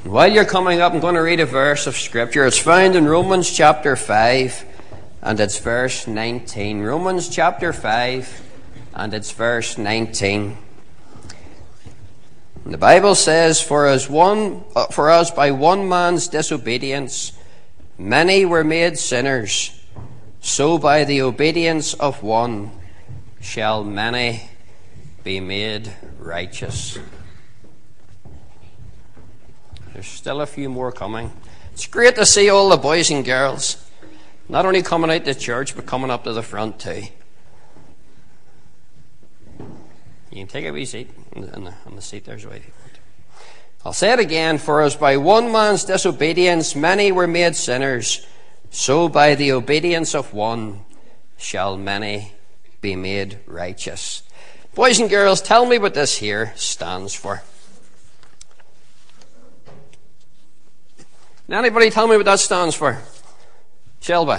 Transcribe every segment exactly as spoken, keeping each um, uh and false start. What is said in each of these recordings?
While you're coming up, I'm going to read a verse of Scripture. It's found in Romans chapter five, and it's verse nineteen. Romans chapter five, and it's verse nineteen. The Bible says, For as one, uh, for as by one man's disobedience many were made sinners, so by the obedience of one shall many be made righteous. There's still a few more coming. It's great to see all the boys and girls, not only coming out to church, but coming up to the front too. You can take a wee seat on the, on the seat there's a way. I'll say it again. For as by one man's disobedience many were made sinners, so by the obedience of one shall many be made righteous. Boys and girls, tell me what this here stands for. Now, anybody tell me what that stands for? Shelby?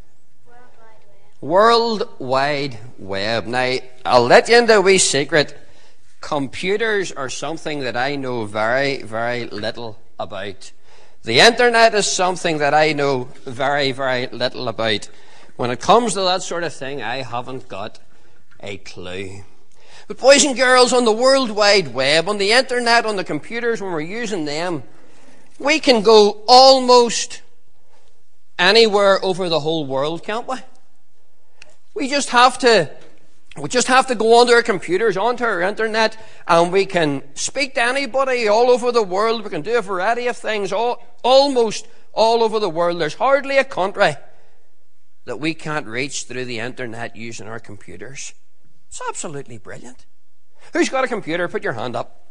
World Wide Web. Now, I'll let you into a wee secret. Computers are something that I know very, very little about. The internet is something that I know very, very little about. When it comes to that sort of thing, I haven't got a clue. But boys and girls, on the World Wide Web, on the internet, on the computers, when we're using them, we can go almost anywhere over the whole world, can't we? We just have to, we just have to go onto our computers, onto our internet, and we can speak to anybody all over the world. We can do a variety of things, all, almost all over the world. There's hardly a country that we can't reach through the internet using our computers. It's absolutely brilliant. Who's got a computer? Put your hand up.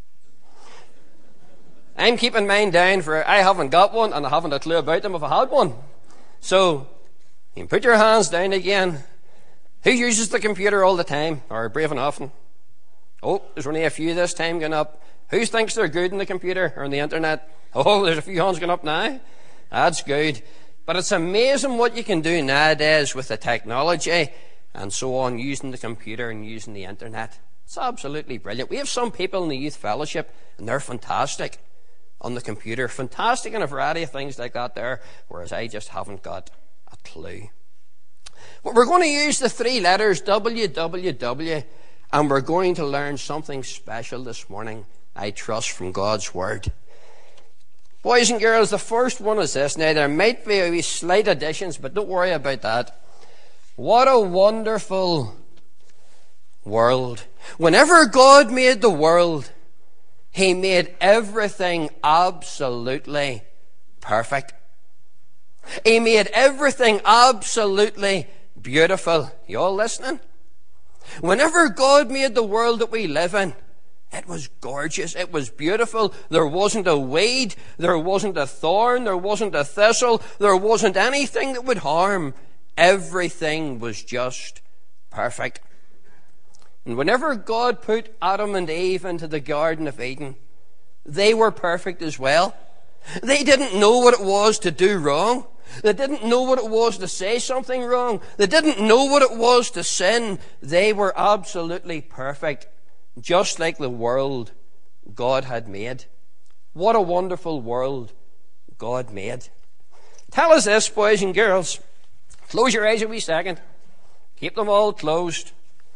I'm keeping mine down for I haven't got one and I haven't a clue about them if I had one. So, you can put your hands down again. Who uses the computer all the time or brave and often? Oh, there's only a few this time going up. Who thinks they're good in the computer or on the internet? Oh, there's a few hands going up now. That's good. But it's amazing what you can do nowadays with the technology and so on, using the computer and using the internet. It's absolutely brilliant. We have some people in the youth fellowship and they're fantastic on the computer, fantastic in a variety of things like that there, whereas I just haven't got a clue. But we're going to use the three letters W W W, and we're going to learn something special this morning, I trust, from God's Word. Boys and girls, the first one is this. Now, there might be a wee slight additions, but don't worry about that. What a wonderful world. Whenever God made the world, He made everything absolutely perfect. He made everything absolutely beautiful. You all listening? Whenever God made the world that we live in, it was gorgeous. It was beautiful. There wasn't a weed. There wasn't a thorn. There wasn't a thistle. There wasn't anything that would harm. Everything was just perfect. And whenever God put Adam and Eve into the Garden of Eden, they were perfect as well. They didn't know what it was to do wrong. They didn't know what it was to say something wrong. They didn't know what it was to sin. They were absolutely perfect, just like the world God had made. What a wonderful world God made. Tell us this, boys and girls. Close your eyes a wee second. Keep them all closed.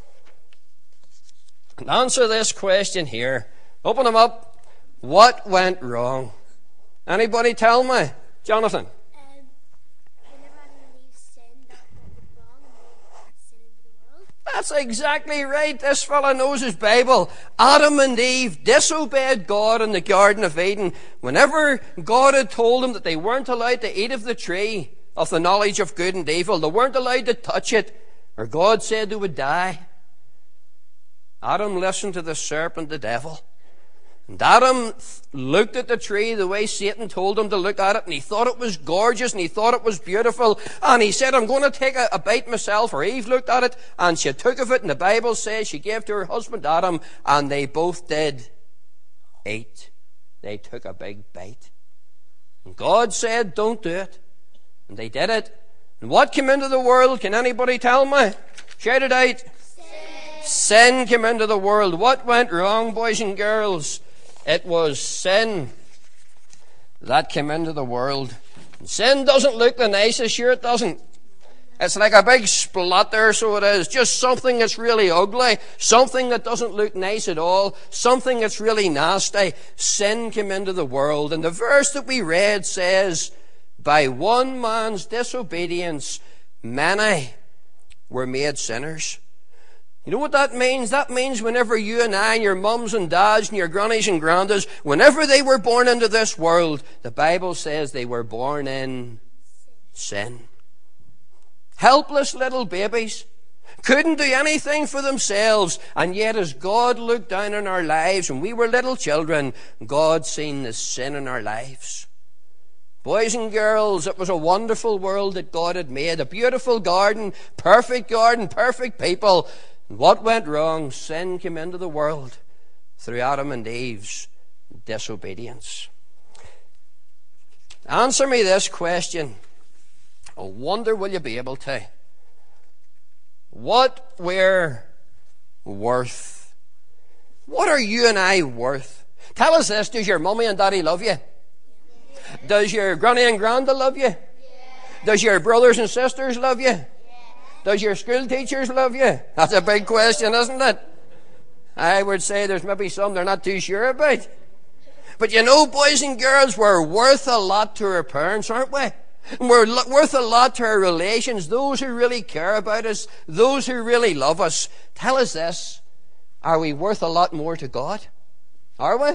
And answer this question here. Open them up. What went wrong? Anybody tell me? Jonathan? Um, whenever Adam and Eve sinned, that went wrong and they sin into the world. That's exactly right. This fella knows his Bible. Adam and Eve disobeyed God in the Garden of Eden. Whenever God had told them that they weren't allowed to eat of the tree of the knowledge of good and evil, they weren't allowed to touch it, or God said they would die, Adam listened to the serpent, the devil. And Adam looked at the tree the way Satan told him to look at it, and he thought it was gorgeous, and he thought it was beautiful, and he said, I'm going to take a, a bite myself. Or Eve looked at it, and she took of it, and the Bible says she gave to her husband Adam, and they both did eat. They took a big bite. And God said, don't do it. And they did it. And what came into the world? Can anybody tell me? Shout it out. Sin came into the world. What went wrong, boys and girls? It was sin. that came into the world. And sin doesn't look the nicest, sure it doesn't. It's like a big splatter, so it is. Just something that's really ugly. Something that doesn't look nice at all. Something that's really nasty. Sin came into the world. And the verse that we read says, by one man's disobedience, many were made sinners. You know what that means? That means whenever you and I and your mums and dads and your grannies and grandads, whenever they were born into this world, the Bible says they were born in sin. Helpless little babies, couldn't do anything for themselves, and yet as God looked down on our lives when we were little children, God seen the sin in our lives. Boys and girls, it was a wonderful world that God had made, a beautiful garden, perfect garden, perfect people. And what went wrong? Sin came into the world through Adam and Eve's disobedience. Answer me this question. I wonder will you be able to. What we're worth. What are you and I worth? Tell us this, does your mummy and daddy love you? Does your granny and granda love you? Does your brothers and sisters love you? Does your school teachers love you? That's a big question, isn't it? I would say there's maybe some they're not too sure about. But you know, boys and girls, we're worth a lot to our parents, aren't we? And we're worth a lot to our relations, those who really care about us, those who really love us. Tell us this, are we worth a lot more to God? Are we? Yes.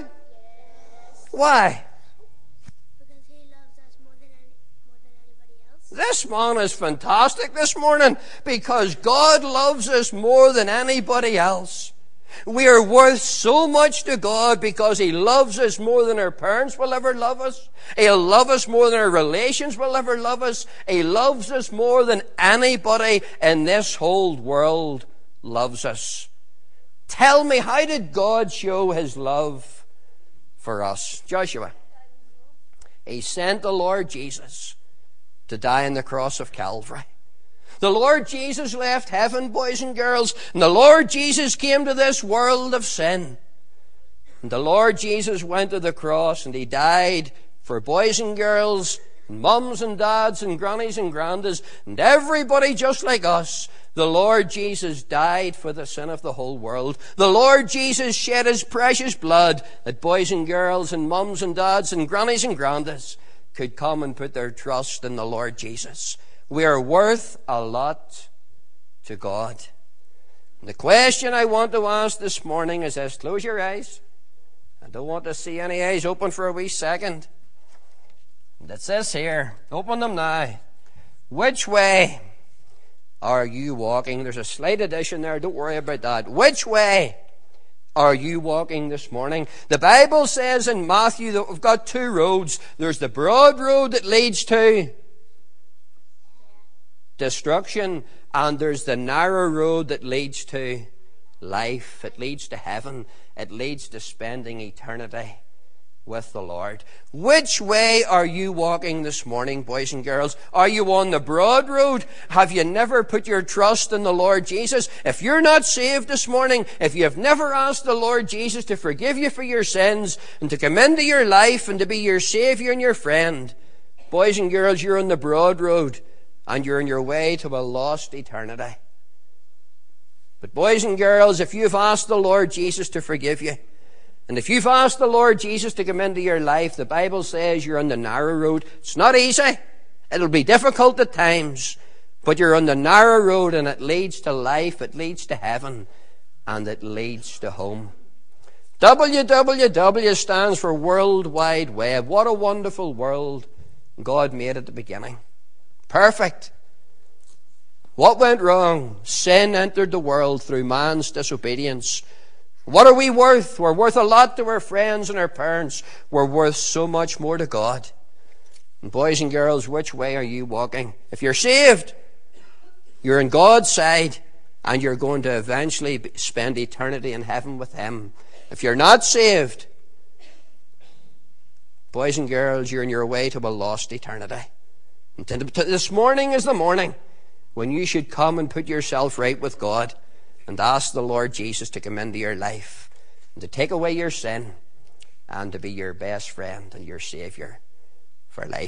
Why? Because he loves us more than, any, more than anybody else. This man is fantastic this morning, because God loves us more than anybody else. We are worth so much to God because he loves us more than our parents will ever love us. He'll love us more than our relations will ever love us. He loves us more than anybody in this whole world loves us. Tell me, how did God show his love for us? Joshua. He sent the Lord Jesus to die on the cross of Calvary. The Lord Jesus left heaven, boys and girls, and the Lord Jesus came to this world of sin. And the Lord Jesus went to the cross and he died for boys and girls, and mums and dads and grannies and grandas, and everybody just like us. The Lord Jesus died for the sin of the whole world. The Lord Jesus shed his precious blood that boys and girls and mums and dads and grannies and grandas could come and put their trust in the Lord Jesus. We are worth a lot to God. And the question I want to ask this morning is this. Close your eyes. I don't want to see any eyes open for a wee second. And it says here, open them now. Which way are you walking? There's a slight addition there. Don't worry about that. Which way are you walking this morning? The Bible says in Matthew that we've got two roads. There's the broad road that leads to destruction, and there's the narrow road that leads to life. It leads to heaven. It leads to spending eternity with the Lord. Which way are you walking this morning, boys and girls? Are you on the broad road? Have you never put your trust in the Lord Jesus? If you're not saved this morning, if you have never asked the Lord Jesus to forgive you for your sins and to come into your life and to be your Savior and your friend, boys and girls, you're on the broad road. And you're on your way to a lost eternity. But boys and girls, if you've asked the Lord Jesus to forgive you, and if you've asked the Lord Jesus to come into your life, the Bible says you're on the narrow road. It's not easy. It'll be difficult at times. But you're on the narrow road, and it leads to life, it leads to heaven, and it leads to home. W W W stands for World Wide Web. What a wonderful world God made at the beginning. Perfect. What went wrong? Sin entered the world through man's disobedience. What are we worth? We're worth a lot to our friends and our parents. We're worth so much more to God. And boys and girls, which way are you walking? If you're saved, you're on God's side, and you're going to eventually spend eternity in heaven with him. If you're not saved, boys and girls, you're on your way to a lost eternity. This morning is the morning when you should come and put yourself right with God and ask the Lord Jesus to come into your life and to take away your sin and to be your best friend and your Savior for life.